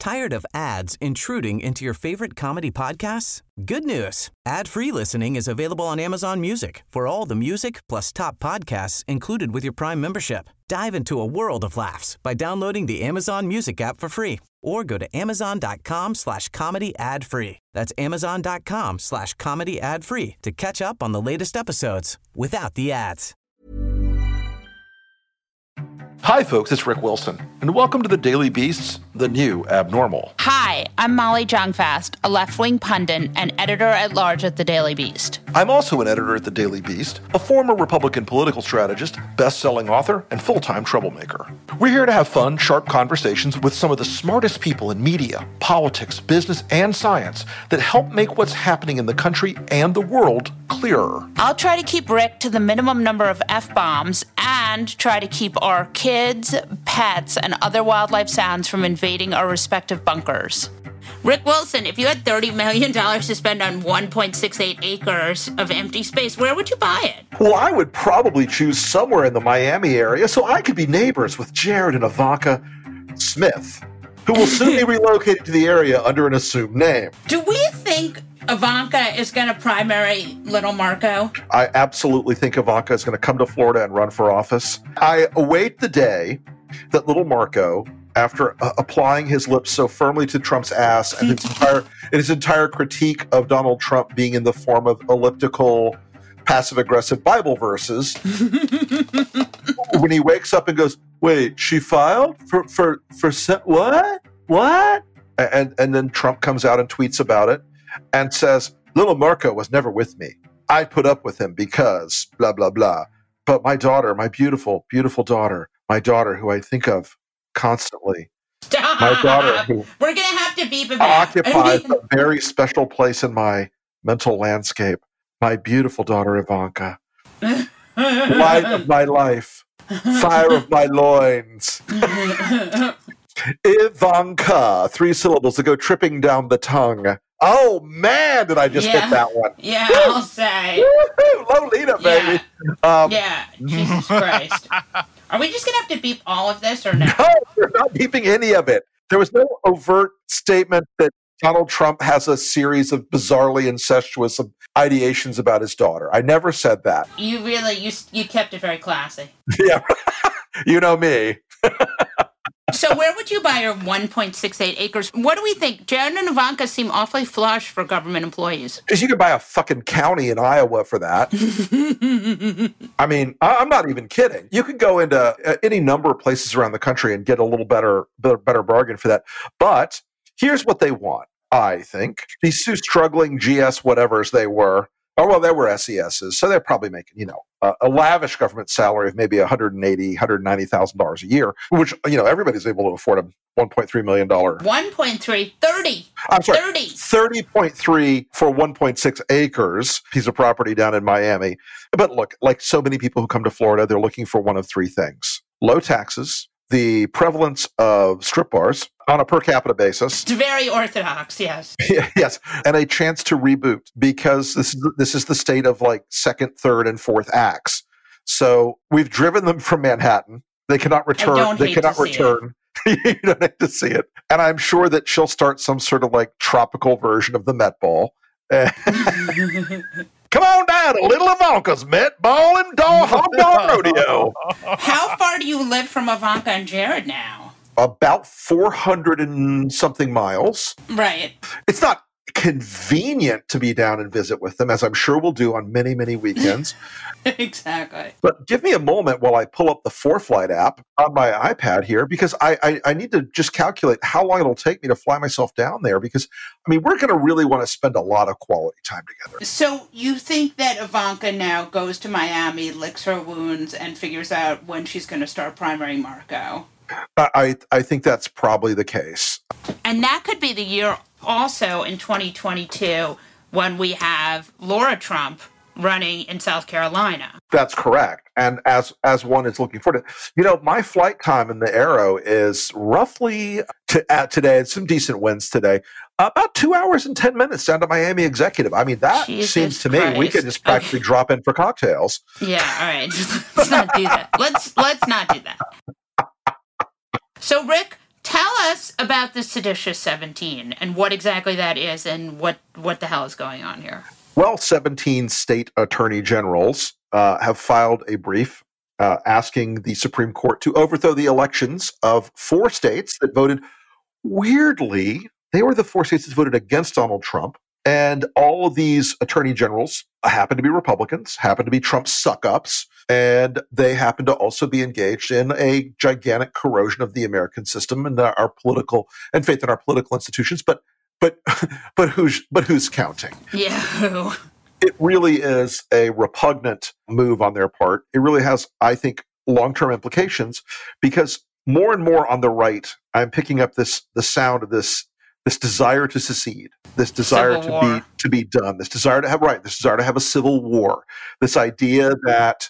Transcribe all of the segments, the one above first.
Tired of ads intruding into your favorite comedy podcasts? Good news. Ad-free listening is available on Amazon Music for all the music plus top podcasts included with your Prime membership. Dive into a world of laughs by downloading the Amazon Music app for free or go to amazon.com/comedy ad-free. That's amazon.com/comedy ad-free to catch up on the latest episodes without the ads. Hi, folks, it's Rick Wilson, and welcome to the Daily Beast's The New Abnormal. Hi, I'm Molly Jong-Fast, a left-wing pundit and editor-at-large at The Daily Beast. I'm also an editor at The Daily Beast, a former Republican political strategist, best-selling author, and full-time troublemaker. We're here to have fun, sharp conversations with some of the smartest people in media, politics, business, and science that help make what's happening in the country and the world clearer. I'll try to keep Rick to the minimum number of F-bombs and try to keep our kids, pets, and other wildlife sounds from invading our respective bunkers. Rick Wilson, if you had $30 million to spend on 1.68 acres of empty space, where would you buy it? Well, I would probably choose somewhere in the Miami area so I could be neighbors with Jared and Ivanka Smith, who will soon be relocated to the area under an assumed name. Do we think Ivanka is going to primary little Marco? I absolutely think Ivanka is going to come to Florida and run for office. I await the day that little Marco, after applying his lips so firmly to Trump's ass and his entire critique of Donald Trump being in the form of elliptical, passive-aggressive Bible verses, when he wakes up and goes, "Wait, she filed for what?" And then Trump comes out and tweets about it and says, "Little Marco was never with me. I put up with him because blah, blah, blah. But my daughter, my beautiful, beautiful daughter, my daughter who I think of constantly, Stop. my daughter who We're going to have to beep it occupies a very special place in my mental landscape, my beautiful daughter Ivanka, light of my life, fire of my loins." Ivanka, 3 syllables that go tripping down the tongue. Oh, man, did I just hit that one. Yeah, I'll say. Woo-hoo, Lolita, baby. Jesus Christ. Are we just going to have to beep all of this or no? No, we're not beeping any of it. There was no overt statement that Donald Trump has a series of bizarrely incestuous ideations about his daughter. I never said that. You really, you kept it very classy. Yeah, you know me. So where would you buy your 1.68 acres? What do we think? Jared and Ivanka seem awfully flush for government employees. Because you could buy a fucking county in Iowa for that. I mean, I'm not even kidding. You could go into any number of places around the country and get a little better bargain for that. But here's what they want, I think. These 2 struggling GS whatevers they were, they were SESs, so they're probably making, a lavish government salary of maybe $180,000, $190,000 a year, which, everybody's able to afford a $1.3 million. 1.3, 30. I'm sorry, 30. 30.3 for 1.6 acres, piece of property down in Miami. But look, like so many people who come to Florida, they're looking for one of 3 things: low taxes, the prevalence of strip bars on a per capita basis. It's very orthodox, yes. Yes, and a chance to reboot, because this is the state of like 2nd, 3rd, and 4th acts. So we've driven them from Manhattan. They cannot return. You don't need to see it. And I'm sure that she'll start some sort of like tropical version of the Met Ball. Come on down to Little Ivanka's Met Ball and Hog Dog Rodeo. How far do you live from Ivanka and Jared now? About 400 and something miles. Right. It's not convenient to be down and visit with them, as I'm sure we'll do on many, many weekends. Exactly. But give me a moment while I pull up the ForeFlight app on my iPad here, because I need to just calculate how long it'll take me to fly myself down there, because, we're going to really want to spend a lot of quality time together. So you think that Ivanka now goes to Miami, licks her wounds, and figures out when she's going to start primarying Marco? I think that's probably the case. And that could be the year also in 2022 when we have Laura Trump running in South Carolina. That's correct. And as one is looking forward to, my flight time in the Aero is roughly today, it's some decent winds today, about 2 hours and 10 minutes down to Miami Executive. That Jesus seems to Christ. me we could just practically drop in for cocktails. Yeah, all right. Let's not do that. Let's not do that. So, Rick, tell us about the seditious 17 and what exactly that is and what the hell is going on here. Well, 17 state attorney generals have filed a brief asking the Supreme Court to overthrow the elections of 4 states that voted. Weirdly, they were the 4 states that voted against Donald Trump. And all of these attorney generals happen to be Republicans, happen to be Trump suck-ups, and they happen to also be engaged in a gigantic corrosion of the American system and our political and faith in our political institutions. But who's counting? Yeah, who? It really is a repugnant move on their part. It really has, I think, long-term implications because more and more on the right, I'm picking up the sound of this desire to secede, this desire to be done, this desire to have a civil war, this idea that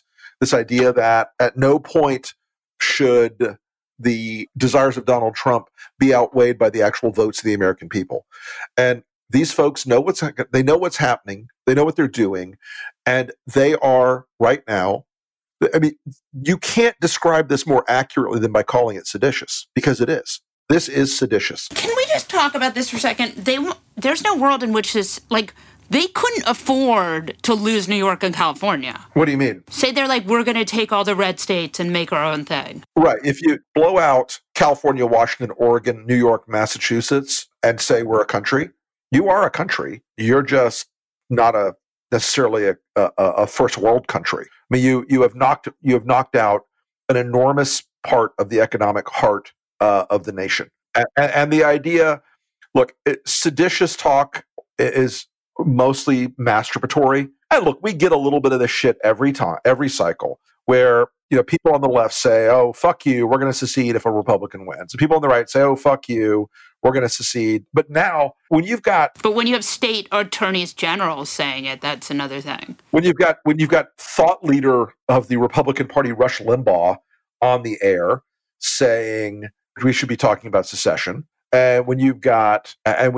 at no point should the desires of Donald Trump be outweighed by the actual votes of the American people. And these folks know what's happening, they know what they're doing, and they are right now. I mean, you can't describe this more accurately than by calling it seditious, because it is. This is seditious. Can we just talk about this for a second? There's no world in which this, they couldn't afford to lose New York and California. What do you mean? Say they're like, we're going to take all the red states and make our own thing. Right. If you blow out California, Washington, Oregon, New York, Massachusetts, and say we're a country, you are a country. You're just not necessarily a first world country. I mean, you have knocked out an enormous part of the economic heart of the nation. And the idea, look, seditious talk is mostly masturbatory. And look, we get a little bit of this shit every cycle, where people on the left say, "Oh, fuck you, we're going to secede if a Republican wins." And people on the right say, "Oh, fuck you, we're going to secede." But now, when you have state attorneys general saying it, that's another thing. When you've got thought leader of the Republican Party, Rush Limbaugh, on the air saying we should be talking about secession, and when you've got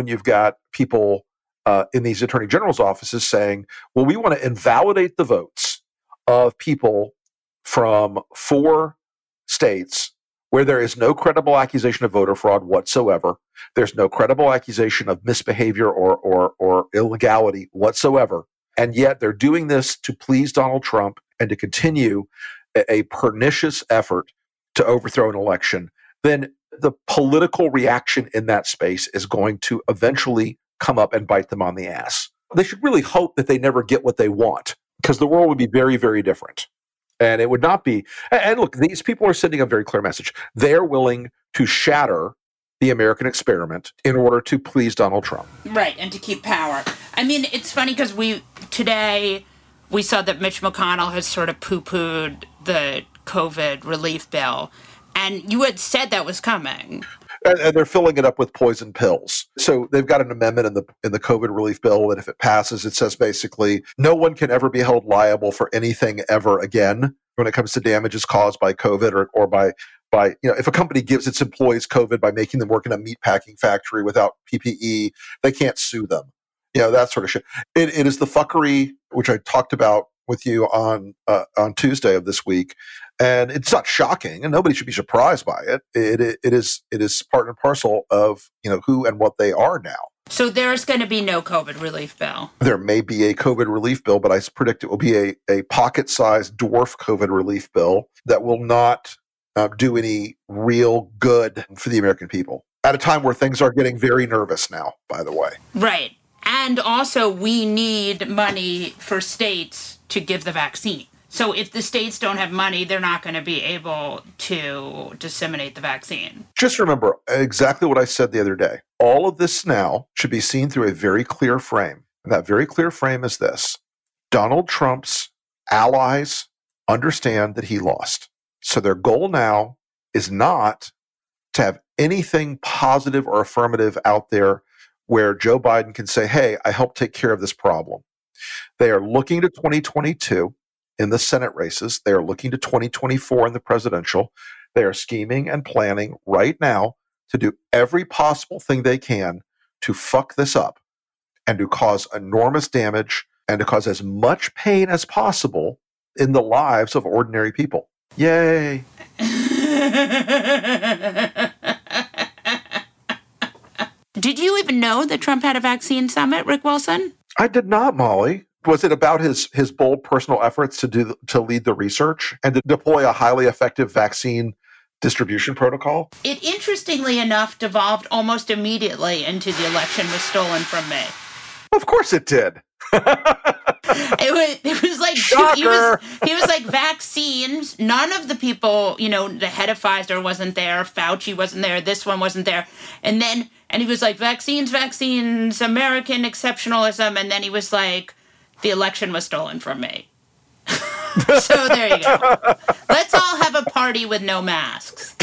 people in these attorney general's offices saying, "Well, we want to invalidate the votes of people from 4 states where there is no credible accusation of voter fraud whatsoever. There's no credible accusation of misbehavior or illegality whatsoever. And yet they're doing this to please Donald Trump and to continue a pernicious effort to overthrow an election," then the political reaction in that space is going to eventually come up and bite them on the ass. They should really hope that they never get what they want, because the world would be very, very different. And it would not be. And look, these people are sending a very clear message. They're willing to shatter the American experiment in order to please Donald Trump. Right, and to keep power. I mean, it's funny because today we saw that Mitch McConnell has sort of poo-pooed the COVID relief bill. And you had said that was coming. And they're filling it up with poison pills. So they've got an amendment in the COVID relief bill that if it passes, it says basically no one can ever be held liable for anything ever again when it comes to damages caused by COVID or by if a company gives its employees COVID by making them work in a meatpacking factory without PPE, they can't sue them. That sort of shit. It is the fuckery which I talked about with you on Tuesday of this week. And it's not shocking, and nobody should be surprised by it. It is part and parcel of who and what they are now. So there's going to be no COVID relief bill. There may be a COVID relief bill, but I predict it will be a pocket-sized dwarf COVID relief bill that will not do any real good for the American people at a time where things are getting very nervous now, by the way. Right. And also, we need money for states to give the vaccine. So if the states don't have money, they're not going to be able to disseminate the vaccine. Just remember exactly what I said the other day. All of this now should be seen through a very clear frame. And that very clear frame is this. Donald Trump's allies understand that he lost. So their goal now is not to have anything positive or affirmative out there where Joe Biden can say, "Hey, I helped take care of this problem." They are looking to 2022 in the Senate races. They are looking to 2024 in the presidential. They are scheming and planning right now to do every possible thing they can to fuck this up and to cause enormous damage and to cause as much pain as possible in the lives of ordinary people. Yay. Did you even know that Trump had a vaccine summit, Rick Wilson? I did not, Molly. Was it about his bold personal efforts to lead the research and to deploy a highly effective vaccine distribution protocol? It, interestingly enough, devolved almost immediately into the election was stolen from me. Of course it did. It was like he was like vaccines. None of the people, the head of Pfizer wasn't there, Fauci wasn't there, this one wasn't there, and he was like vaccines, American exceptionalism, and then he was like, the election was stolen from me. So there you go. Let's all have a party with no masks.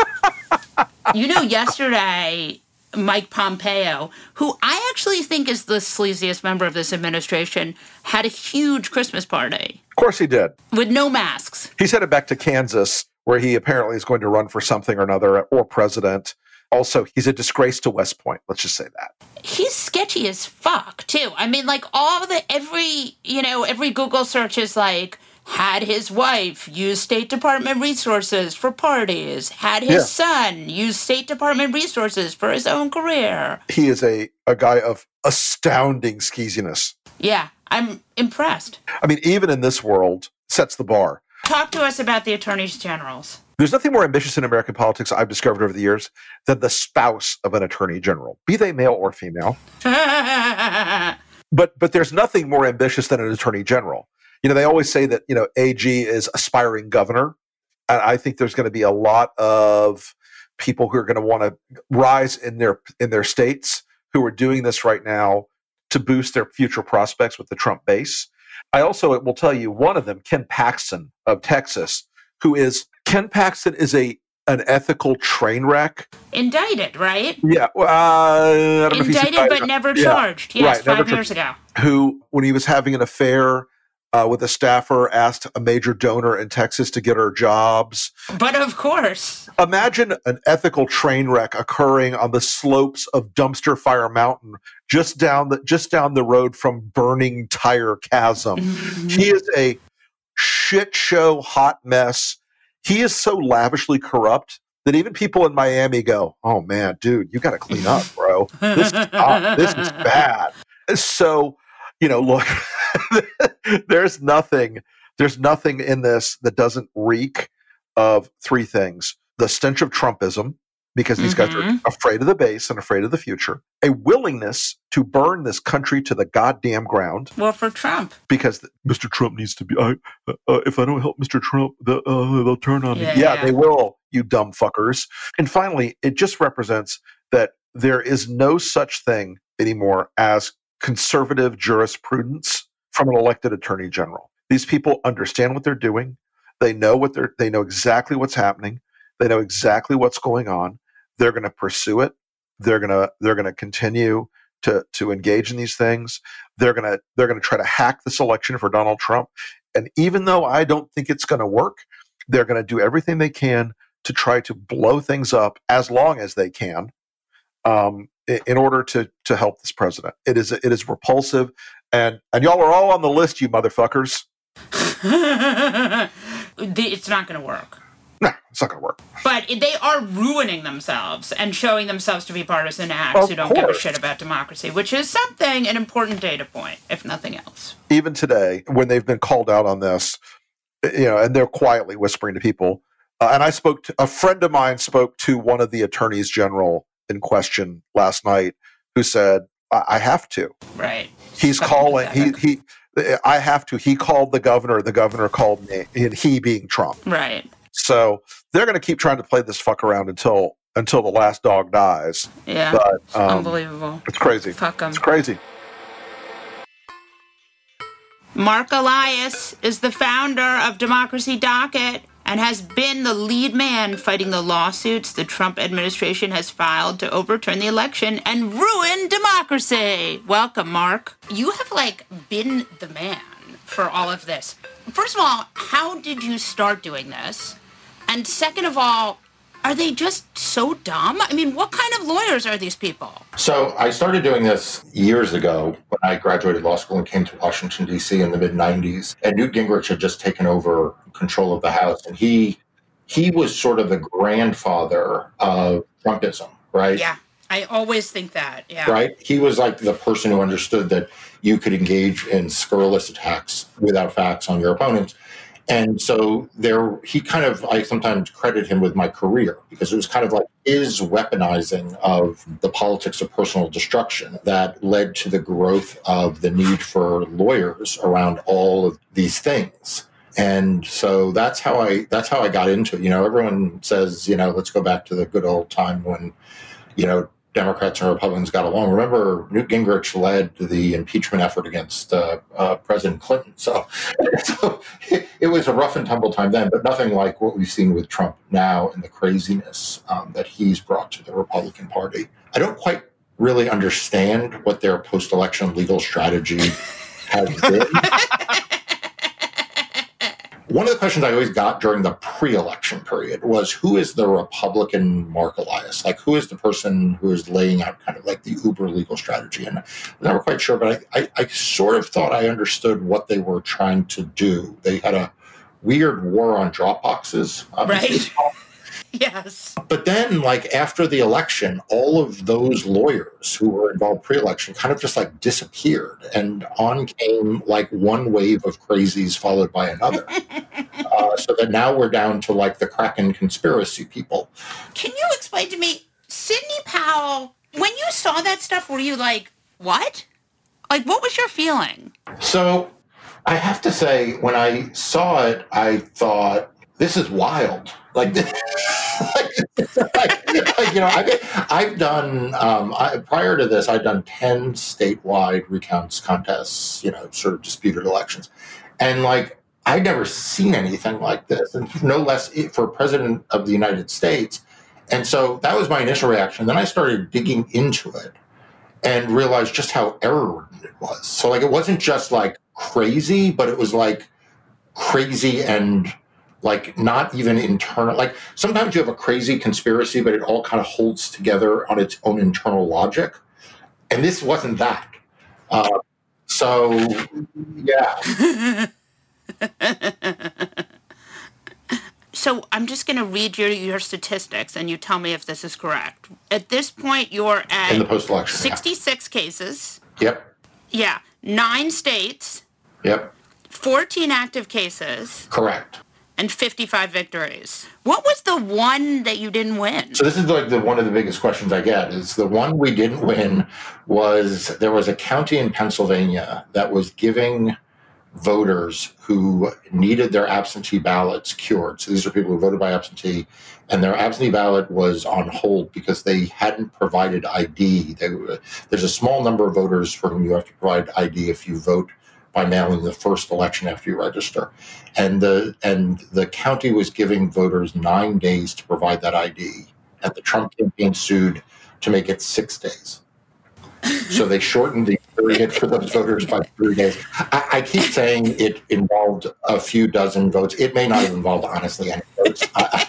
Yesterday, Mike Pompeo, who I actually think is the sleaziest member of this administration, had a huge Christmas party. Of course he did. With no masks. He's headed back to Kansas, where he apparently is going to run for something or another, or president. Also, he's a disgrace to West Point. Let's just say that. He's sketchy as fuck, too. I mean, like, every Google search is like, had his wife use State Department resources for parties, had his son use State Department resources for his own career. He is a guy of astounding skeeziness. Yeah, I'm impressed. I mean, even in this world, sets the bar. Talk to us about the attorneys generals. There's nothing more ambitious in American politics I've discovered over the years than the spouse of an attorney general, be they male or female. But there's nothing more ambitious than an attorney general. They always say that, AG is aspiring governor. And I think there's going to be a lot of people who are going to want to rise in their states who are doing this right now to boost their future prospects with the Trump base. I also will tell you one of them, Ken Paxton of Texas, Ken Paxton is an ethical train wreck. Indicted, right? Yeah. I don't know if he's indicted but never charged. Yes, right, 5 years ago. Who, when he was having an affair with a staffer, asked a major donor in Texas to get her jobs. But of course. Imagine an ethical train wreck occurring on the slopes of Dumpster Fire Mountain, just down the road from Burning Tire Chasm. He is a shit show, hot mess. He is so lavishly corrupt that even people in Miami go, "Oh man, dude, you got to clean up, bro. This is bad." So, look, there's nothing in this that doesn't reek of three things: the stench of Trumpism, because these guys are afraid of the base and afraid of the future; a willingness to burn this country to the goddamn ground. Well, for Trump. Because Mr. Trump needs to be, if I don't help Mr. Trump, they'll turn on me. Yeah, they will, you dumb fuckers. And finally, it just represents that there is no such thing anymore as conservative jurisprudence from an elected attorney general. These people understand what they're doing. They know they know exactly what's happening. They know exactly what's going on. They're going to pursue it. They're going to continue to engage in these things. They're going to try to hack this election for Donald Trump. And even though I don't think it's going to work, they're going to do everything they can to try to blow things up as long as they can, in order to help this president. It is repulsive, and y'all are all on the list, you motherfuckers. It's not going to work. No, it's not going to work. But they are ruining themselves and showing themselves to be partisan hacks who don't give a shit about democracy, which is an important data point, if nothing else. Even today, when they've been called out on this, and they're quietly whispering to people, and a friend of mine spoke to one of the attorneys general in question last night, who said, I have to. Right. He's calling, I have to. He called the governor called me, and he being Trump. Right. So they're going to keep trying to play this fuck around until the last dog dies. Yeah, but, it's unbelievable. It's crazy. Fuck them. It's crazy. Mark Elias is the founder of Democracy Docket and has been the lead man fighting the lawsuits the Trump administration has filed to overturn the election and ruin democracy. Welcome, Mark. You have, been the man for all of this. First of all, how did you start doing this? And second of all, are they just so dumb? I mean, what kind of lawyers are these people? So I started doing this years ago when I graduated law school and came to Washington, D.C. in the mid-'90s. And Newt Gingrich had just taken over control of the House. And he was sort of the grandfather of Trumpism, right? Yeah. I always think that, yeah. Right? He was like the person who understood that you could engage in scurrilous attacks without facts on your opponents. And so I sometimes credit him with my career because it was kind of like his weaponizing of the politics of personal destruction that led to the growth of the need for lawyers around all of these things. And so that's how I got into it. Everyone says, let's go back to the good old time when, Democrats and Republicans got along. Remember, Newt Gingrich led the impeachment effort against President Clinton. So it was a rough and tumble time then, but nothing like what we've seen with Trump now and the craziness that he's brought to the Republican Party. I don't quite really understand what their post-election legal strategy has been. One of the questions I always got during the pre-election period was, who is the Republican Mark Elias? Like, who is the person who is laying out kind of like the uber legal strategy? And I'm never quite sure, but I sort of thought I understood what they were trying to do. They had a weird war on drop boxes. Right. Yes. But then, like, after the election, all of those lawyers who were involved pre-election kind of just like disappeared, and on came like one wave of crazies followed by another. So that now we're down to like the Kraken conspiracy people. Can you explain to me, Sidney Powell, when you saw that stuff, were you like, what? Like, what was your feeling? So I have to say, when I saw it, I thought, this is wild. I've done, prior to this, I'd done 10 statewide recounts contests, sort of disputed elections. And I'd never seen anything like this, and no less for President of the United States. And so that was my initial reaction. Then I started digging into it and realized just how error-ridden it was. So it wasn't just crazy, but it was crazy and not even internal. Sometimes you have a crazy conspiracy, but it all kind of holds together on its own internal logic. And this wasn't that. So, yeah. So I'm just going to read your statistics, and you tell me if this is correct. At this point, you're at in the post-election, 66 cases. Yep. Yeah. 9 states. Yep. 14 active cases. Correct. And 55 victories. What was the one that you didn't win? So this is one of the biggest questions I get is the one we didn't win was there was a county in Pennsylvania that was giving voters who needed their absentee ballots cured. So these are people who voted by absentee, and their absentee ballot was on hold because they hadn't provided ID. There's a small number of voters for whom you have to provide ID if you vote by mail in the first election after you register. And the county was giving voters 9 days to provide that ID. And the Trump campaign sued to make it 6 days. So they shortened the period for those voters by 3 days. I keep saying it involved a few dozen votes. It may not have involved, honestly, any votes.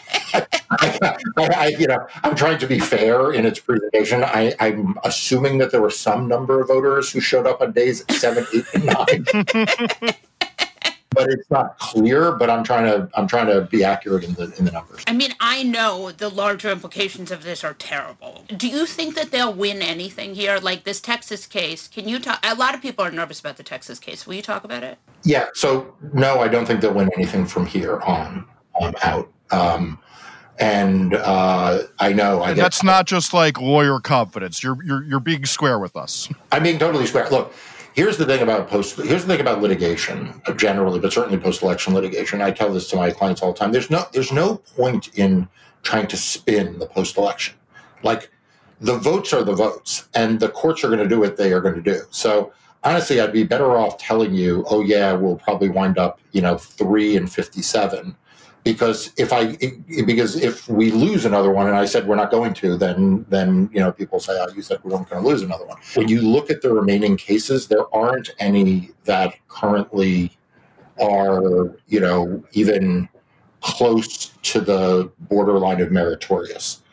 I'm trying to be fair in its presentation. I'm assuming that there were some number of voters who showed up on days 7, 8, and 9. But it's not clear. But I'm trying to be accurate in the numbers. I mean, I know the larger implications of this are terrible. Do you think that they'll win anything here? Like this Texas case, can you talk? A lot of people are nervous about the Texas case. Will you talk about it? Yeah. So no, I don't think they'll win anything from here on out. And I know that's not just lawyer confidence. You're being square with us. I'm being totally square. Look. Here's the thing about litigation generally, but certainly post-election litigation. I tell this to my clients all the time. There's no point in trying to spin the post-election. The votes are the votes, and the courts are going to do what they are going to do. So honestly, I'd be better off telling you, oh yeah, we'll probably wind up 3 and 57. Because if we lose another one, and I said we're not going to, then people say, oh, you said we weren't going to lose another one. When you look at the remaining cases, there aren't any that currently are even close to the borderline of meritorious.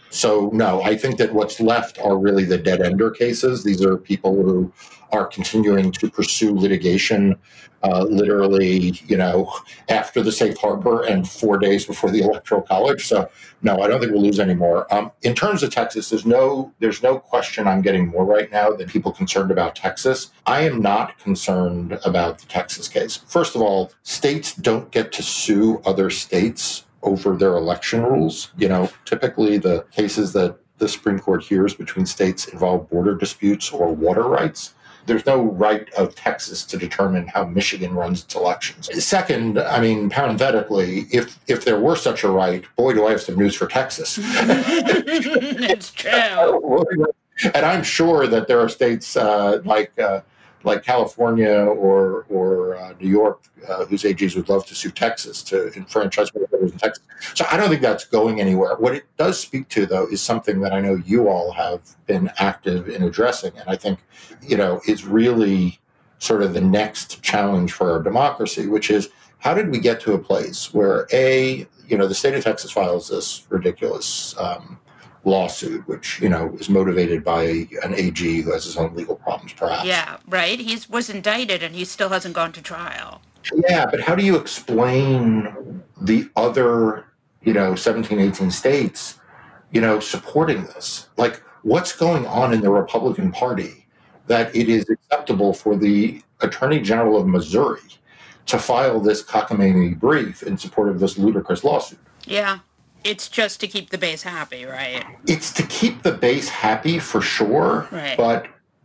So, no, I think that what's left are really the dead-ender cases. These are people who are continuing to pursue litigation literally, after the safe harbor and 4 days before the Electoral College. So, no, I don't think we'll lose any more. In terms of Texas, there's no question I'm getting more right now than people concerned about Texas. I am not concerned about the Texas case. First of all, states don't get to sue other states over their election rules. Typically the cases that the Supreme Court hears between states involve border disputes or water rights. There's no right of Texas to determine how Michigan runs its elections. Second, parenthetically, if there were such a right, boy, do I have some news for Texas. It's true. And I'm sure that there are states like California or New York, whose AGs would love to sue Texas to enfranchise voters in Texas. So I don't think that's going anywhere. What it does speak to, though, is something that I know you all have been active in addressing, and I think, is really sort of the next challenge for our democracy, which is how did we get to a place where, the state of Texas files this ridiculous lawsuit, which, is motivated by an AG who has his own legal problems, perhaps. Yeah, right. He was indicted and he still hasn't gone to trial. Yeah, but how do you explain the other, 17, 18 states, supporting this? Like, what's going on in the Republican Party that it is acceptable for the Attorney General of Missouri to file this cockamamie brief in support of this ludicrous lawsuit? Yeah. It's just to keep the base happy, right? It's to keep the base happy for sure. Right. But,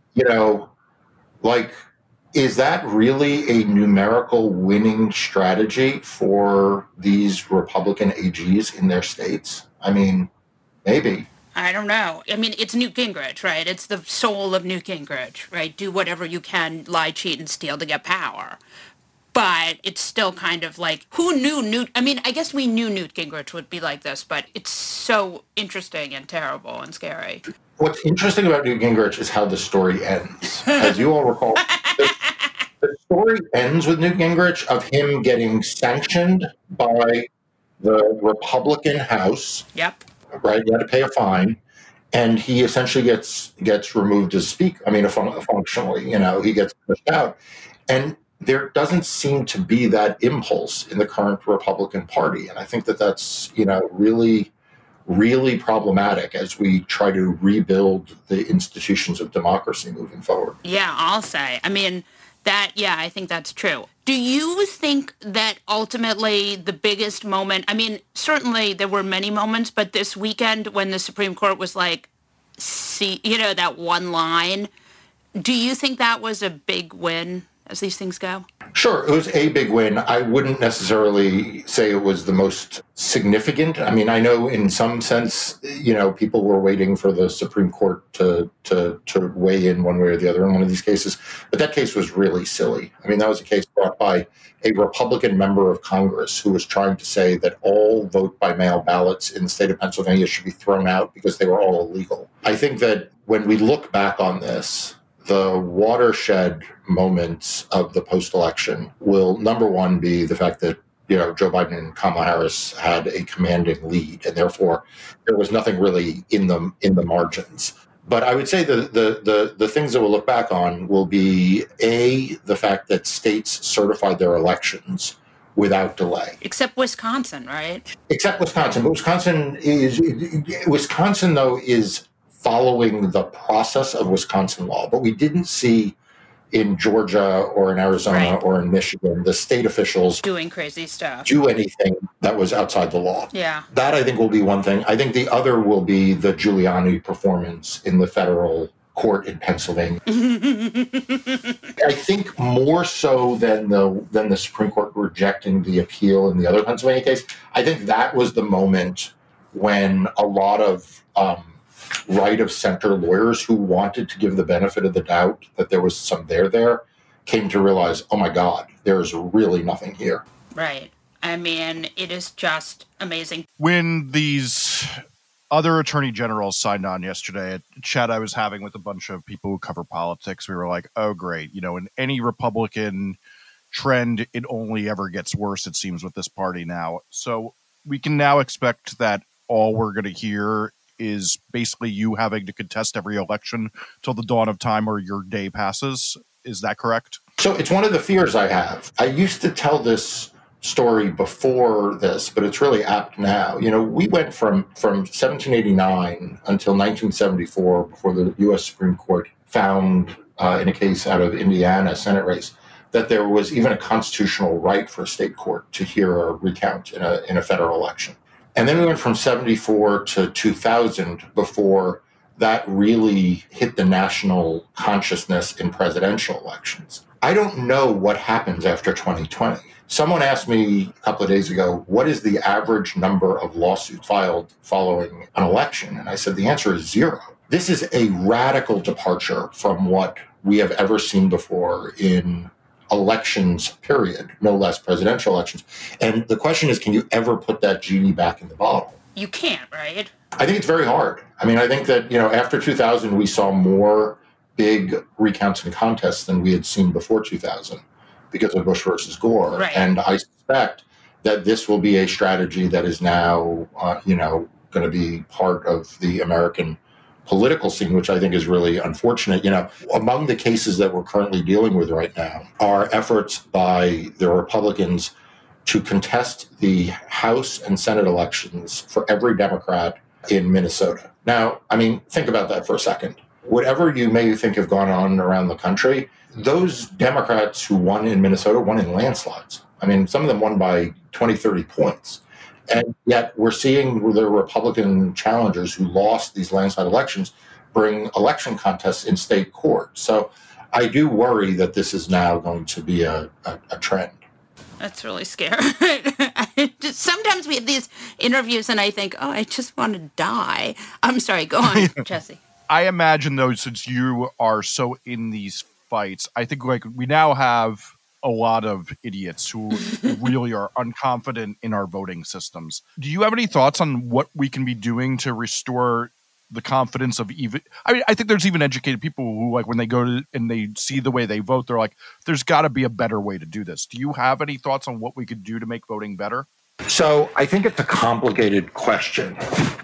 is that really a numerical winning strategy for these Republican AGs in their states? Maybe. I don't know. It's Newt Gingrich, right? It's the soul of Newt Gingrich, right? Do whatever you can, lie, cheat, and steal to get power. But it's still kind of like, who knew Newt? I guess we knew Newt Gingrich would be like this, but it's so interesting and terrible and scary. What's interesting about Newt Gingrich is how the story ends. As you all recall, the story ends with Newt Gingrich of him getting sanctioned by the Republican House. Yep. Right? He had to pay a fine. And he essentially gets removed as speaker. Functionally, he gets pushed out. And there doesn't seem to be that impulse in the current Republican Party. And I think that that's, really, really problematic as we try to rebuild the institutions of democracy moving forward. Yeah, I'll say. I think that's true. Do you think that ultimately the biggest moment, certainly there were many moments, but this weekend when the Supreme Court was like, that one line, do you think that was a big win as these things go? Sure, it was a big win. I wouldn't necessarily say it was the most significant. I know in some sense, people were waiting for the Supreme Court to weigh in one way or the other in one of these cases. But that case was really silly. That was a case brought by a Republican member of Congress who was trying to say that all vote-by-mail ballots in the state of Pennsylvania should be thrown out because they were all illegal. I think that when we look back on this, the watershed moments of the post-election will, number one, be the fact that, Joe Biden and Kamala Harris had a commanding lead, and therefore there was nothing really in the margins. But I would say the things that we'll look back on will be, the fact that states certified their elections without delay. Except Wisconsin, right? Except Wisconsin. But Wisconsin, though, is following the process of Wisconsin law. But we didn't see in Georgia or in Arizona or in Michigan the state officials doing crazy stuff, do anything that was outside the law. Yeah. That, I think, will be one thing. I think the other will be the Giuliani performance in the federal court in Pennsylvania. I think more so than the Supreme Court rejecting the appeal in the other Pennsylvania case, I think that was the moment when a lot of right-of-center lawyers who wanted to give the benefit of the doubt that there was some there came to realize, oh my God, there's really nothing here. Right. It is just amazing. When these other attorney generals signed on yesterday, a chat I was having with a bunch of people who cover politics, we were like, oh, great. In any Republican trend, it only ever gets worse, it seems, with this party now. So we can now expect that all we're going to hear is basically you having to contest every election till the dawn of time or your day passes. Is that correct? So it's one of the fears I have. I used to tell this story before this, but it's really apt now. We went from 1789 until 1974, before the U.S. Supreme Court found, in a case out of Indiana, Senate race, that there was even a constitutional right for a state court to hear a recount in a federal election. And then we went from 74 to 2000 before that really hit the national consciousness in presidential elections. I don't know what happens after 2020. Someone asked me a couple of days ago, what is the average number of lawsuits filed following an election? And I said, the answer is 0. This is a radical departure from what we have ever seen before in elections, period, no less presidential elections. And the question is, can you ever put that genie back in the bottle? You can't, right? I think it's very hard. I mean, I think that, after 2000, we saw more big recounts and contests than we had seen before 2000 because of Bush versus Gore. Right. And I suspect that this will be a strategy that is now, going to be part of the American political scene, which I think is really unfortunate. Among the cases that we're currently dealing with right now are efforts by the Republicans to contest the House and Senate elections for every Democrat in Minnesota. Now, I mean, think about that for a second. Whatever you may think have gone on around the country, those Democrats who won in Minnesota won in landslides. I mean, some of them won by 20, 30 points. And yet we're seeing the Republican challengers who lost these landslide elections bring election contests in state court. So I do worry that this is now going to be a trend. That's really scary. Sometimes we have these interviews and I think, I just want to die. I'm sorry, go on, Jesse. I imagine, though, since you are so in these fights, I think we now have a lot of idiots who really are unconfident in our voting systems. Do you have any thoughts on what we can be doing to restore the confidence of I think there's even educated people who, when they go to and they see the way they vote, they're like, there's got to be a better way to do this. Do you have any thoughts on what we could do to make voting better? So I think it's a complicated question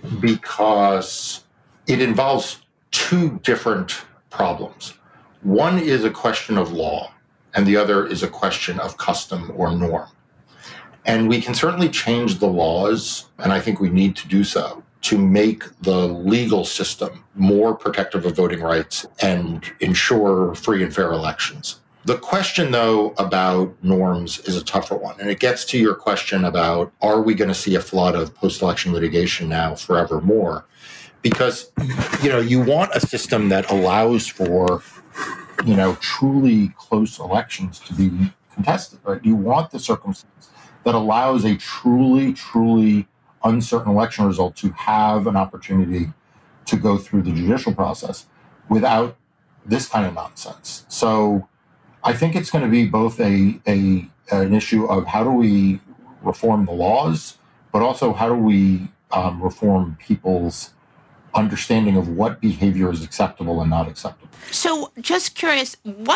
because it involves two different problems. One is a question of law, and the other is a question of custom or norm. And we can certainly change the laws, and I think we need to do so, to make the legal system more protective of voting rights and ensure free and fair elections. The question, though, about norms is a tougher one. And it gets to your question about, are we going to see a flood of post-election litigation now forevermore? Because, you want a system that allows for, truly close elections to be contested, right? You want the circumstance that allows a truly, truly uncertain election result to have an opportunity to go through the judicial process without this kind of nonsense. So I think it's going to be both an issue of how do we reform the laws, but also how do we reform people's understanding of what behavior is acceptable and not acceptable. So just curious,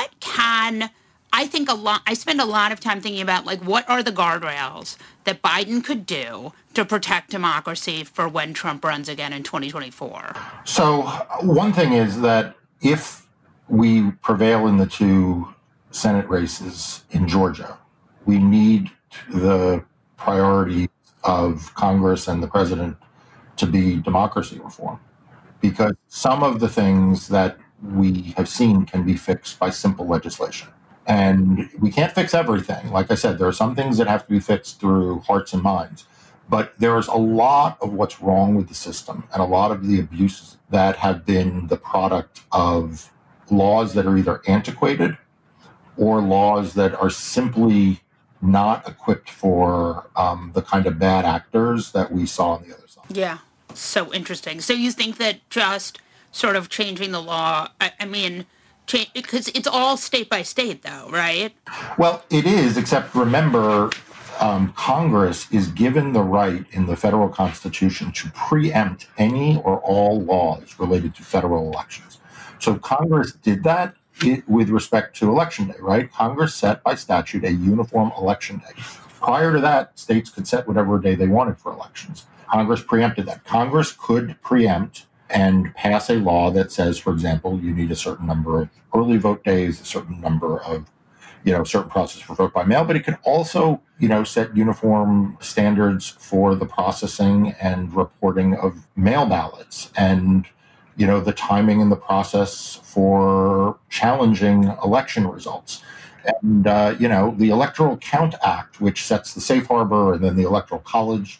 I spend a lot of time thinking about what are the guardrails that Biden could do to protect democracy for when Trump runs again in 2024? So one thing is that if we prevail in the two Senate races in Georgia, we need the priority of Congress and the president to be democracy reform, because some of the things that we have seen can be fixed by simple legislation. And we can't fix everything. Like I said, there are some things that have to be fixed through hearts and minds. But there's a lot of what's wrong with the system and a lot of the abuses that have been the product of laws that are either antiquated or laws that are simply not equipped for the kind of bad actors that we saw on the other side. Yeah, so interesting. So you think that just sort of changing the law, because it's all state by state, though, right? Well, it is, except remember, Congress is given the right in the federal Constitution to preempt any or all laws related to federal elections. So Congress did that with respect to Election Day, right? Congress set by statute a uniform Election Day. Prior to that, states could set whatever day they wanted for elections. Congress preempted that. Congress could preempt and pass a law that says, for example, you need a certain number of early vote days, a certain number of, certain process for vote by mail, but it could also, set uniform standards for the processing and reporting of mail ballots and, the timing and the process for challenging election results. And, the Electoral Count Act, which sets the safe harbor, and then the Electoral College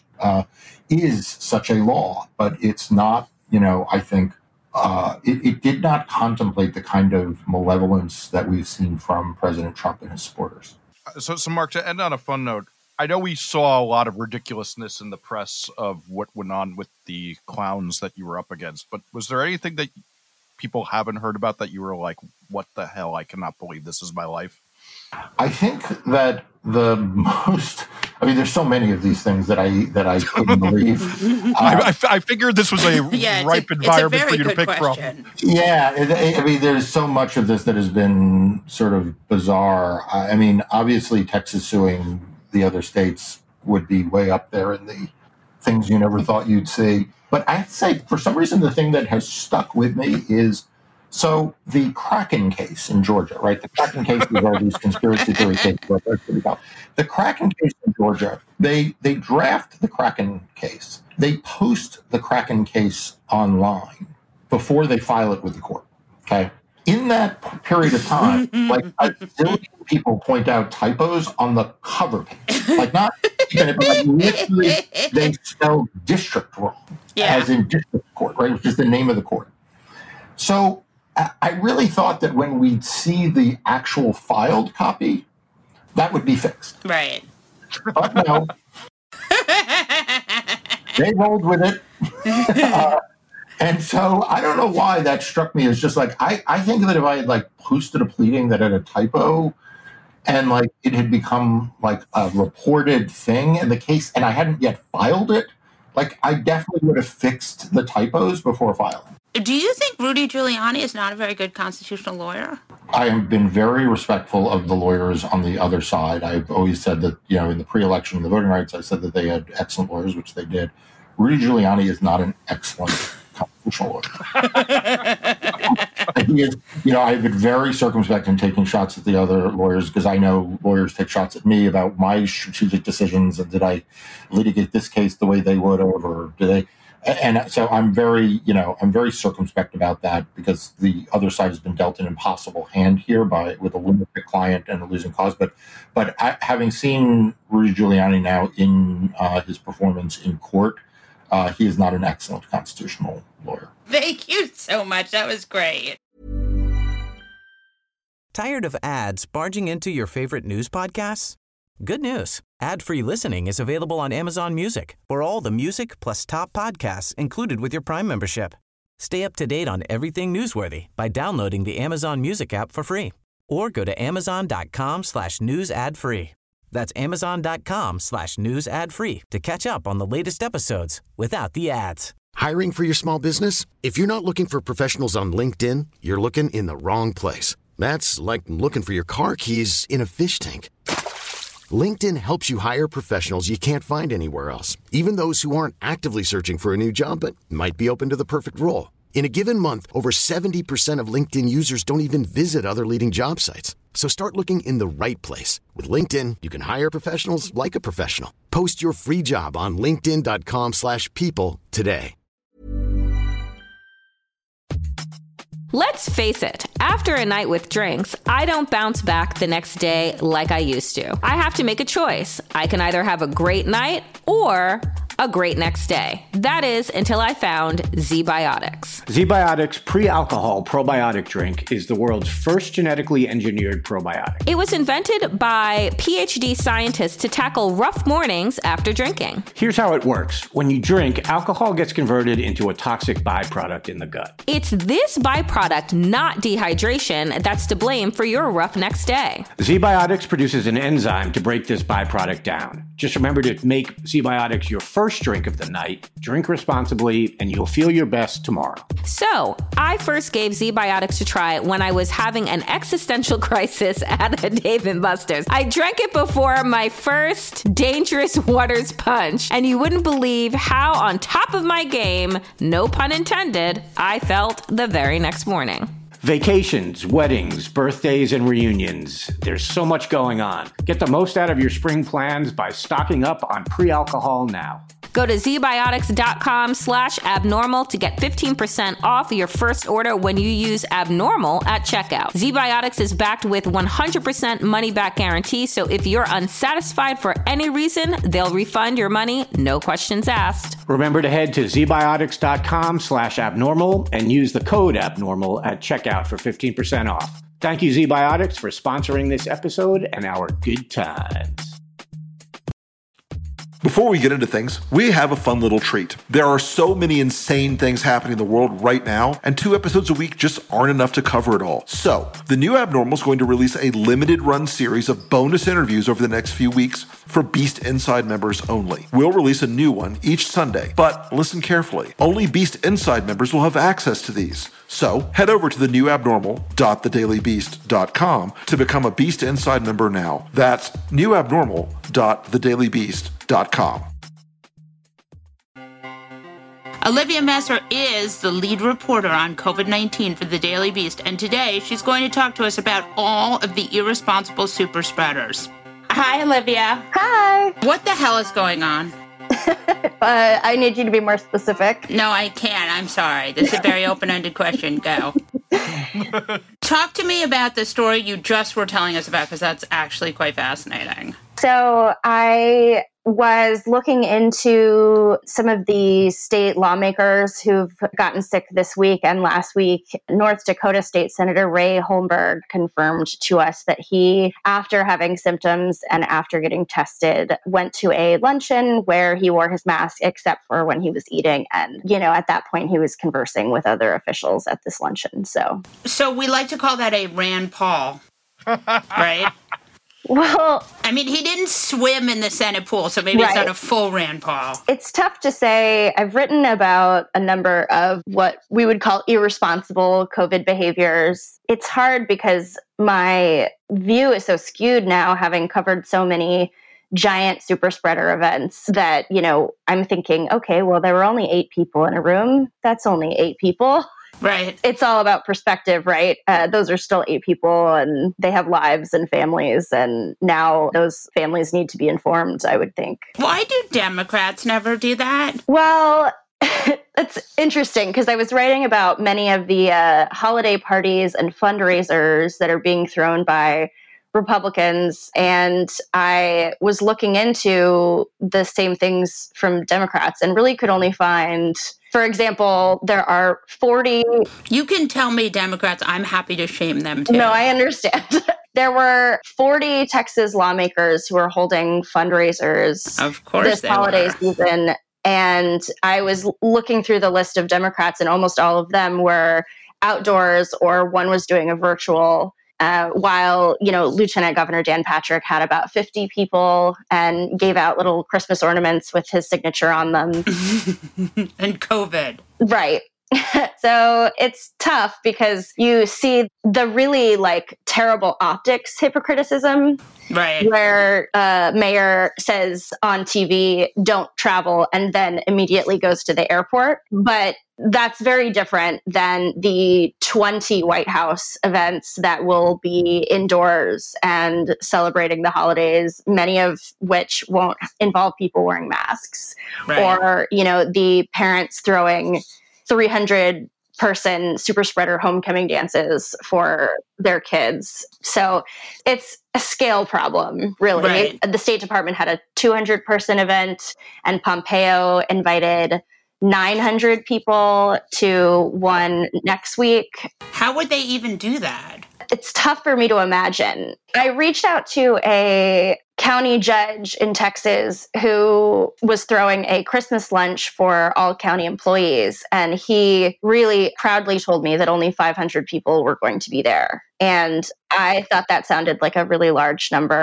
is such a law, but it's not, I think it did not contemplate the kind of malevolence that we've seen from President Trump and his supporters. So Mark, to end on a fun note, I know we saw a lot of ridiculousness in the press of what went on with the clowns that you were up against, but was there anything that people haven't heard about that you were like, what the hell? I cannot believe this is my life. I think that there's so many of these things that I couldn't believe. I figured this was a ripe environment for you to pick question. From. Yeah, there's so much of this that has been sort of bizarre. Obviously, Texas suing the other states would be way up there in the things you never thought you'd see. But I'd say, for some reason, the thing that has stuck with me is, so the Kraken case in Georgia, right? The Kraken cases are these conspiracy theory cases. The Kraken case in Georgia, they draft the Kraken case. They post the Kraken case online before they file it with the court, okay? In that period of time, like a zillion people point out typos on the cover page. Like not even, but literally they spell district wrong, as in district court, right? Which is the name of the court. So I really thought that when we'd see the actual filed copy, that would be fixed. Right. But no. They rolled with it. And so I don't know why that struck me as just like, I think that if I had like posted a pleading that had a typo and like it had become like a reported thing in the case and I hadn't yet filed it, like I definitely would have fixed the typos before filing. Do you think Rudy Giuliani is not a very good constitutional lawyer? I have been very respectful of the lawyers on the other side. I've always said that, in the pre-election, the voting rights, I said that they had excellent lawyers, which they did. Rudy Giuliani is not an excellent constitutional lawyer. He is, I've been very circumspect in taking shots at the other lawyers because I know lawyers take shots at me about my strategic decisions and did I litigate this case the way they would have, or did they? And so I'm very circumspect about that because the other side has been dealt an impossible hand here with a limited client and a losing cause. But having seen Rudy Giuliani now in his performance in court, he is not an excellent constitutional lawyer. Thank you so much. That was great. Tired of ads barging into your favorite news podcasts? Good news. Ad-free listening is available on Amazon Music for all the music plus top podcasts included with your Prime membership. Stay up to date on everything newsworthy by downloading the Amazon Music app for free or go to amazon.com/news ad free. That's amazon.com/news ad free to catch up on the latest episodes without the ads. Hiring for your small business? If you're not looking for professionals on LinkedIn, you're looking in the wrong place. That's like looking for your car keys in a fish tank. LinkedIn helps you hire professionals you can't find anywhere else, even those who aren't actively searching for a new job but might be open to the perfect role. In a given month, over 70% of LinkedIn users don't even visit other leading job sites. So start looking in the right place. With LinkedIn, you can hire professionals like a professional. Post your free job on linkedin.com/people today. Let's face it, after a night with drinks, I don't bounce back the next day like I used to. I have to make a choice. I can either have a great night or a great next day. That is, until I found ZBiotics. ZBiotics Pre-Alcohol Probiotic Drink is the world's first genetically engineered probiotic. It was invented by PhD scientists to tackle rough mornings after drinking. Here's how it works. When you drink, alcohol gets converted into a toxic byproduct in the gut. It's this byproduct, not dehydration, that's to blame for your rough next day. ZBiotics produces an enzyme to break this byproduct down. Just remember to make ZBiotics your first first drink of the night. Drink responsibly, and you'll feel your best tomorrow. So, I first gave ZBiotics a try when I was having an existential crisis at a Dave & Buster's. I drank it before my first Dangerous Waters punch, and you wouldn't believe how on top of my game, no pun intended, I felt the very next morning. Vacations, weddings, birthdays, and reunions. There's so much going on. Get the most out of your spring plans by stocking up on pre-alcohol now. Go to zbiotics.com/abnormal to get 15% off your first order when you use abnormal at checkout. ZBiotics is backed with 100% money-back guarantee, so if you're unsatisfied for any reason, they'll refund your money, no questions asked. Remember to head to zbiotics.com/abnormal and use the code abnormal at checkout for 15% off. Thank you, ZBiotics, for sponsoring this episode and our good times. Before we get into things, we have a fun little treat. There are so many insane things happening in the world right now, and 2 episodes a week just aren't enough to cover it all. So, the New Abnormal is going to release a limited run series of bonus interviews over the next few weeks for Beast Inside members only. We'll release a new one each Sunday, but listen carefully. Only Beast Inside members will have access to these. So, head over to newabnormal.thedailybeast.com to become a Beast Inside member now. That's newabnormal.thedailybeast.com. Olivia Messer is the lead reporter on COVID-19 for the Daily Beast, and today she's going to talk to us about all of the irresponsible super spreaders. Hi, Olivia. Hi. What the hell is going on? I need you to be more specific. No, I can't. I'm sorry. This is a very open-ended question. Go. Talk to me about the story you just were telling us about, because that's actually quite fascinating. So I was looking into some of the state lawmakers who've gotten sick this week and last week. North Dakota State Senator Ray Holmberg confirmed to us that he, after having symptoms and after getting tested, went to a luncheon where he wore his mask except for when he was eating. And, at that point, he was conversing with other officials at this luncheon. So we like to call that a Rand Paul, right? Well, I mean, he didn't swim in the Senate pool, so maybe It's not a full Rand Paul. It's tough to say. I've written about a number of what we would call irresponsible COVID behaviors. It's hard because my view is so skewed now, having covered so many giant super spreader events, that, I'm thinking, okay, well, there were only 8 people in a room. That's only 8 people. Right. It's all about perspective, right? Those are still 8 people and they have lives and families. And now those families need to be informed, I would think. Why do Democrats never do that? Well, it's interesting because I was writing about many of the holiday parties and fundraisers that are being thrown by Republicans, and I was looking into the same things from Democrats and really could only find, for example, there are 40... You can tell me Democrats, I'm happy to shame them too. No, I understand. There were 40 Texas lawmakers who were holding fundraisers this holiday season, and I was looking through the list of Democrats, and almost all of them were outdoors or one was doing a virtual. While, Lieutenant Governor Dan Patrick had about 50 people and gave out little Christmas ornaments with his signature on them. And COVID. Right. So it's tough because you see the really terrible optics hypocriticism. Right. Where mayor says on TV, don't travel, and then immediately goes to the airport. But that's very different than the 20 White House events that will be indoors and celebrating the holidays, many of which won't involve people wearing masks. Right. Or, the parents throwing 300-person super spreader homecoming dances for their kids. So it's a scale problem, really. Right. The State Department had a 200-person event, and Pompeo invited 900 people to one next week. How would they even do that? It's tough for me to imagine. I reached out to a county judge in Texas who was throwing a Christmas lunch for all county employees, and he really proudly told me that only 500 people were going to be there. And I thought that sounded like a really large number.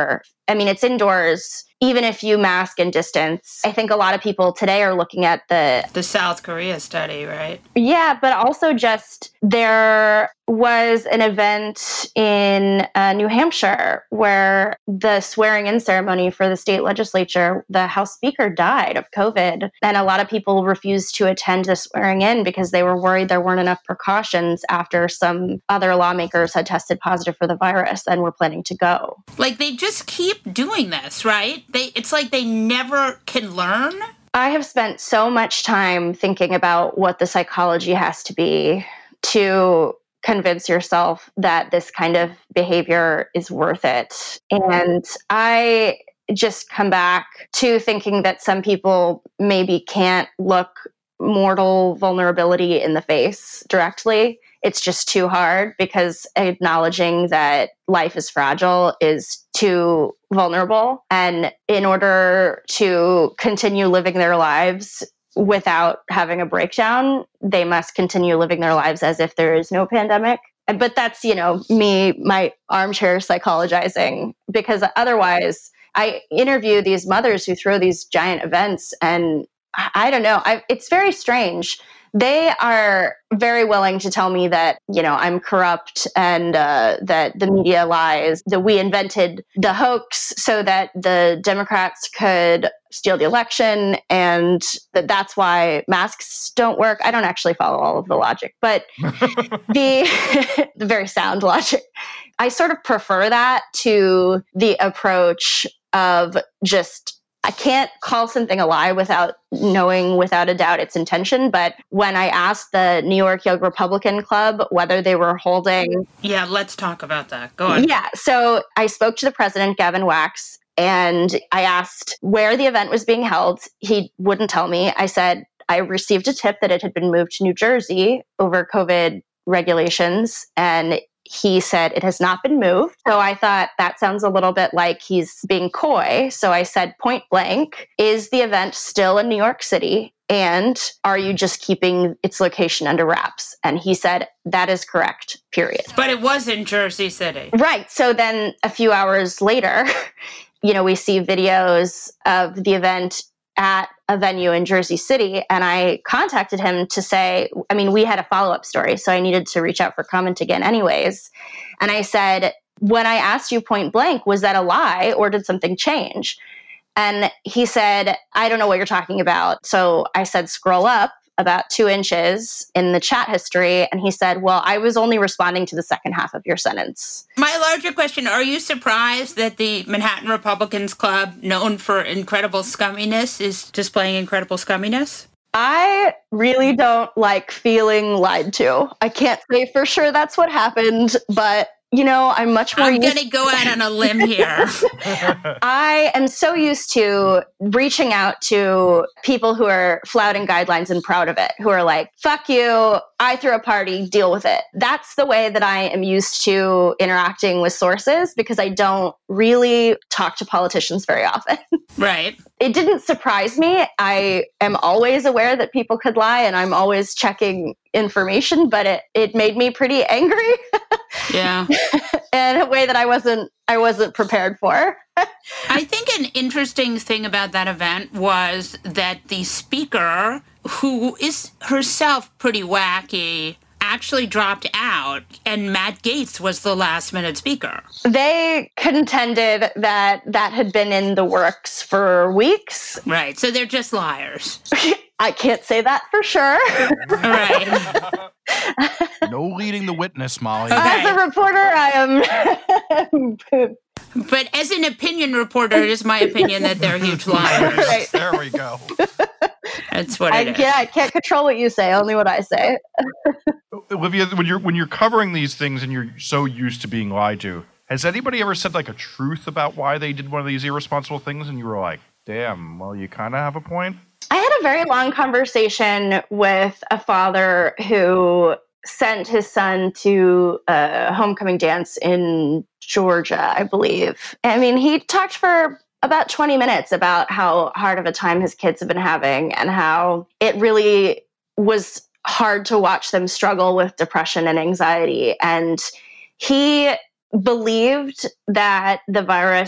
I mean, it's indoors, even if you mask and distance. I think a lot of people today are looking at the South Korea study, right? Yeah, but also just there was an event in New Hampshire where the swearing-in ceremony for the state legislature, the House Speaker died of COVID. And a lot of people refused to attend the swearing-in because they were worried there weren't enough precautions after some other lawmakers had tested positive for the virus and were planning to go. Like, they just keep doing this, right? It's like they never can learn. I have spent so much time thinking about what the psychology has to be to convince yourself that this kind of behavior is worth it. And I just come back to thinking that some people maybe can't look mortal vulnerability in the face directly. It's just too hard because acknowledging that life is fragile is too vulnerable. And in order to continue living their lives without having a breakdown, they must continue living their lives as if there is no pandemic. But that's, me, my armchair psychologizing, because otherwise I interview these mothers who throw these giant events, and I don't know, it's very strange. They are very willing to tell me that, I'm corrupt and that the media lies, that we invented the hoax so that the Democrats could steal the election, and that's why masks don't work. I don't actually follow all of the logic, but the very sound logic. I sort of prefer that to the approach of just, I can't call something a lie without knowing without a doubt its intention. But when I asked the New York Young Republican Club whether they were holding... Yeah, let's talk about that. Go on. Yeah, so I spoke to the president, Gavin Wax, and I asked where the event was being held. He wouldn't tell me. I said, I received a tip that it had been moved to New Jersey over COVID regulations, and he said it has not been moved. So I thought that sounds a little bit like he's being coy. So I said, point blank, is the event still in New York City? And are you just keeping its location under wraps? And he said, that is correct, period. But it was in Jersey City. Right. So then a few hours later, we see videos of the event at a venue in Jersey City. And I contacted him to say, we had a follow-up story, so I needed to reach out for comment again anyways. And I said, when I asked you point blank, was that a lie or did something change? And he said, I don't know what you're talking about. So I said, scroll up about 2 inches in the chat history. And he said, well, I was only responding to the second half of your sentence. My larger question, are you surprised that the Manhattan Republicans Club, known for incredible scumminess, is displaying incredible scumminess? I really don't like feeling lied to. I can't say for sure that's what happened, but I'm much more... I'm going to go out on a limb here. I am so used to reaching out to people who are flouting guidelines and proud of it, who are like, fuck you, I threw a party, deal with it. That's the way that I am used to interacting with sources, because I don't really talk to politicians very often. Right. It didn't surprise me. I am always aware that people could lie, and I'm always checking information, but it made me pretty angry. Yeah. In a way that I wasn't prepared for. I think an interesting thing about that event was that the speaker, who is herself pretty wacky, actually dropped out, and Matt Gaetz was the last-minute speaker. They contended that had been in the works for weeks. Right, so they're just liars. I can't say that for sure. Right. No leading the witness, Molly. Okay. As a reporter, I am... But as an opinion reporter, it is my opinion that they're huge liars. Right. There we go. That's what it is. Yeah, I can't control what you say, only what I say. Olivia, when you're covering these things and you're so used to being lied to, has anybody ever said like a truth about why they did one of these irresponsible things and you were like, damn, well, you kind of have a point? I had a very long conversation with a father who sent his son to a homecoming dance in Georgia, I believe. He talked for about 20 minutes about how hard of a time his kids have been having and how it really was hard to watch them struggle with depression and anxiety. And he believed that the virus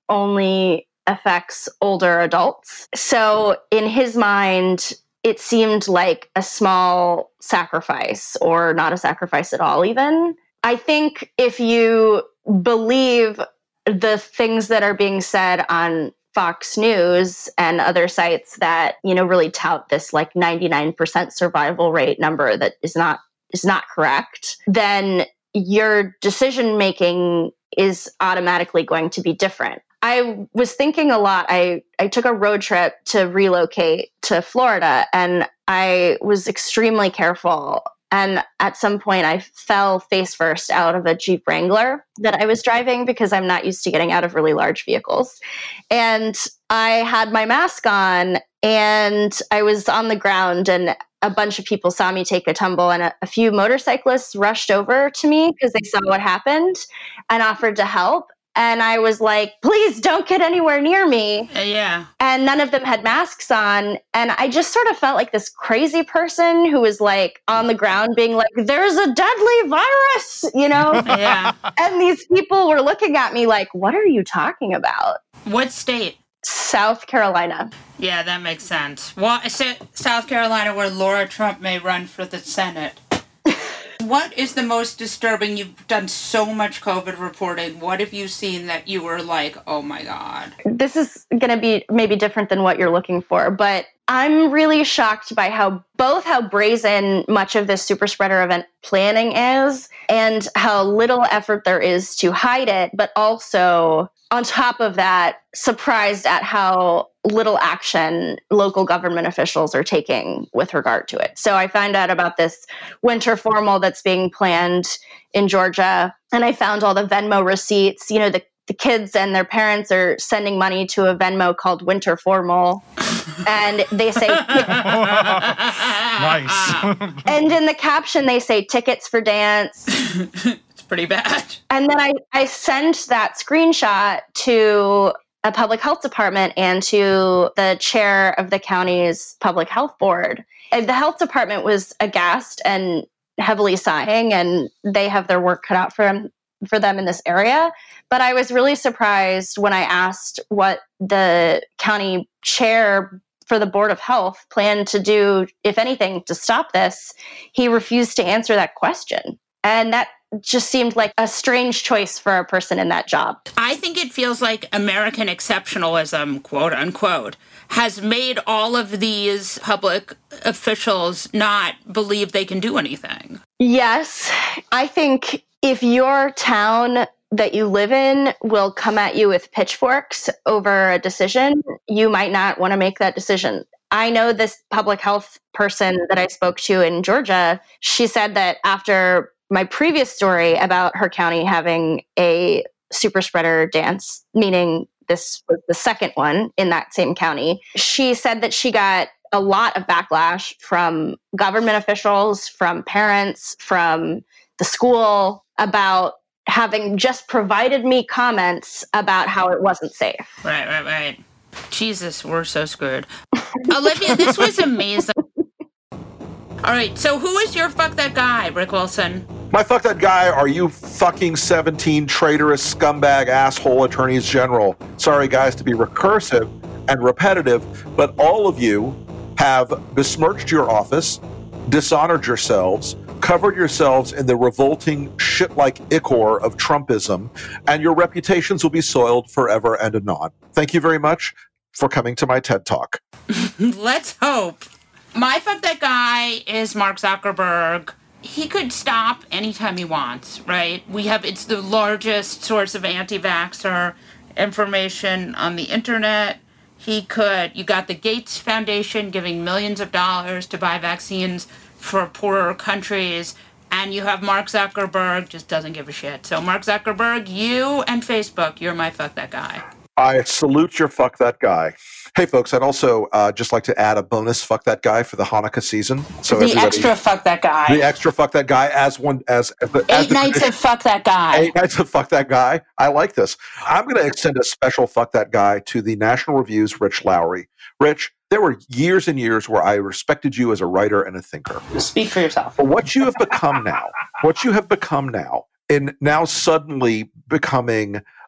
only affects older adults. So in his mind, it seemed like a small sacrifice, or not a sacrifice at all even. I think if you believe the things that are being said on Fox News and other sites that, really tout this like 99% survival rate number that is not correct, then your decision making is automatically going to be different. I was thinking a lot. I took a road trip to relocate to Florida, and I was extremely careful. And at some point, I fell face first out of a Jeep Wrangler that I was driving because I'm not used to getting out of really large vehicles. And I had my mask on, and I was on the ground, and a bunch of people saw me take a tumble, and a few motorcyclists rushed over to me because they saw what happened and offered to help. And I was like, please don't get anywhere near me. Yeah. And none of them had masks on. And I just sort of felt like this crazy person who was like on the ground being like, there's a deadly virus, Yeah. And these people were looking at me like, what are you talking about? What state? South Carolina. Yeah, that makes sense. Well, South Carolina, where Laura Trump may run for the Senate. What is the most disturbing? You've done so much COVID reporting. What have you seen that you were like, oh my God? This is going to be maybe different than what you're looking for, but I'm really shocked by how brazen much of this super spreader event planning is, and how little effort there is to hide it, but also on top of that, surprised at how little action local government officials are taking with regard to it. So I found out about this winter formal that's being planned in Georgia, and I found all the Venmo receipts. The kids and their parents are sending money to a Venmo called Winter Formal, and they say nice. And in the caption they say tickets for dance. It's pretty bad. And then I sent that screenshot to a public health department and to the chair of the county's public health board. And the health department was aghast and heavily sighing, and they have their work cut out for them in this area. But I was really surprised when I asked what the county chair for the Board of Health planned to do, if anything, to stop this. He refused to answer that question. And that just seemed like a strange choice for a person in that job. I think it feels like American exceptionalism, quote unquote, has made all of these public officials not believe they can do anything. Yes. I think if your town that you live in will come at you with pitchforks over a decision, you might not want to make that decision. I know this public health person that I spoke to in Georgia. She said that after my previous story about her county having a super spreader dance, meaning this was the second one in that same county, she said that she got a lot of backlash from government officials, from parents, from the school about having just provided me comments about how it wasn't safe. Right. Jesus, we're so screwed. Olivia, this was amazing. All right, so who is your fuck that guy, Rick Wilson? My fuck that guy are you fucking 17 traitorous scumbag asshole attorneys general. Sorry, guys, to be recursive and repetitive, but all of you have besmirched your office, dishonored yourselves, covered yourselves in the revolting shit-like ichor of Trumpism, and your reputations will be soiled forever and anon. Thank you very much for coming to my TED Talk. Let's hope. My fuck that guy is Mark Zuckerberg. He could stop anytime he wants, right? It's the largest source of anti-vaxxer information on the internet. You got the Gates Foundation giving millions of dollars to buy vaccines for poorer countries, and you have Mark Zuckerberg just doesn't give a shit. So Mark Zuckerberg, you and Facebook, you're my fuck that guy. I salute your fuck that guy. Hey, folks, I'd also just like to add a bonus fuck that guy for the Hanukkah season. So the extra fuck that guy. The extra fuck that guy as 8 nights of fuck that guy. 8 nights of fuck that guy. I like this. I'm going to extend a special fuck that guy to the National Review's Rich Lowry. Rich, there were years and years where I respected you as a writer and a thinker. Speak for yourself. But what you have become now, in now suddenly becoming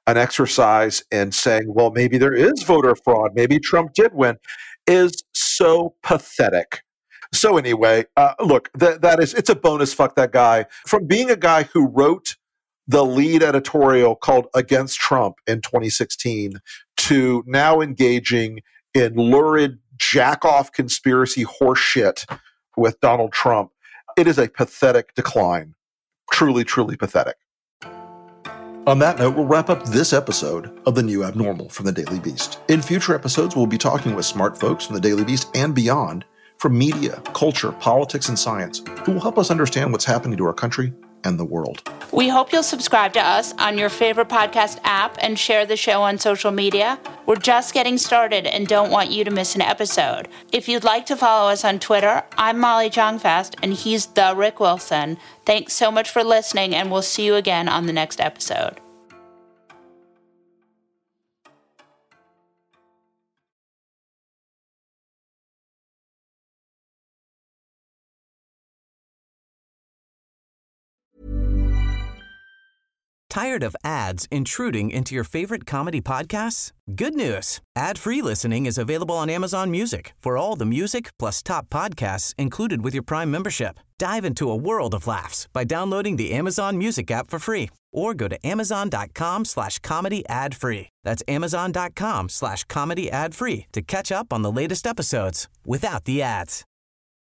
an exercise in saying, well, maybe there is voter fraud, maybe Trump did win, is so pathetic. So anyway, look, it's a bonus. Fuck that guy. From being a guy who wrote the lead editorial called Against Trump in 2016 to now engaging in lurid jack-off conspiracy horseshit with Donald Trump, it is a pathetic decline. Truly, truly pathetic. On that note, we'll wrap up this episode of The New Abnormal from The Daily Beast. In future episodes, we'll be talking with smart folks from The Daily Beast and beyond, from media, culture, politics, and science, who will help us understand what's happening to our country and the world. We hope you'll subscribe to us on your favorite podcast app and share the show on social media. We're just getting started and don't want you to miss an episode. If you'd like to follow us on Twitter, I'm Molly Jong-Fast and he's the Rick Wilson. Thanks so much for listening, and we'll see you again on the next episode. Tired of ads intruding into your favorite comedy podcasts? Good news. Ad-free listening is available on Amazon Music for all the music plus top podcasts included with your Prime membership. Dive into a world of laughs by downloading the Amazon Music app for free or go to amazon.com/comedy ad-free. That's amazon.com/comedy ad-free to catch up on the latest episodes without the ads.